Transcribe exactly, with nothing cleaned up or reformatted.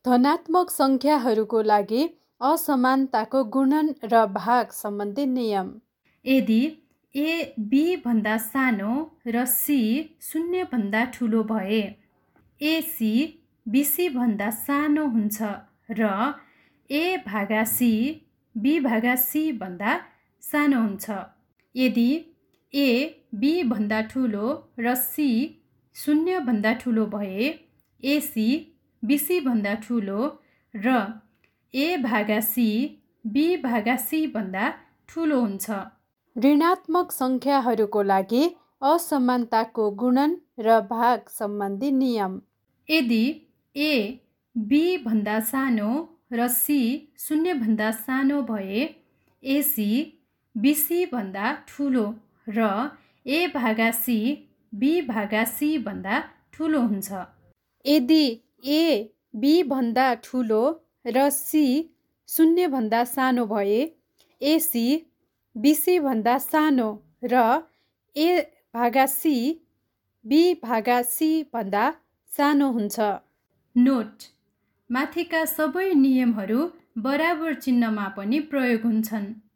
धनात्मक सङ्ख्याहरूको लागि असमानताको गुणन र भाग सम्बन्धी नियम। यदि ए बी भन्दा सानो र सी शून्य भन्दा ठुलो भए एसी बिसी भन्दा सानो हुन्छ र ए भागा सी बी भागा सी भन्दा सानो हुन्छ। यदि ए बी भन्दा ठुलो र सी शून्य भन्दा ठुलो भए एसी बिसी भन्दा ठुलो र ए भागा सी बी भागा सी भन्दा ठुलो हुन्छ। ऋणात्मक सङ्ख्याहरूको लागि असमानताको गुणन र भाग सम्बन्धी नियम। यदि ए बी भन्दा सानो र सी शून्य भन्दा सानो भए एसी बिसी भन्दा ठुलो र ए भागा सी बी भागा सी भन्दा ठुलो हुन्छ। यदि ए बी भन्दा ठुलो र सी शून्य भन्दा सानो भए एसी बिसी भन्दा सानो र ए भागा सी बी भागा सी भन्दा सानो हुन्छ। नोट: माथिका सबै नियमहरू बराबर चिन्हमा पनि प्रयोग हुन्छन्।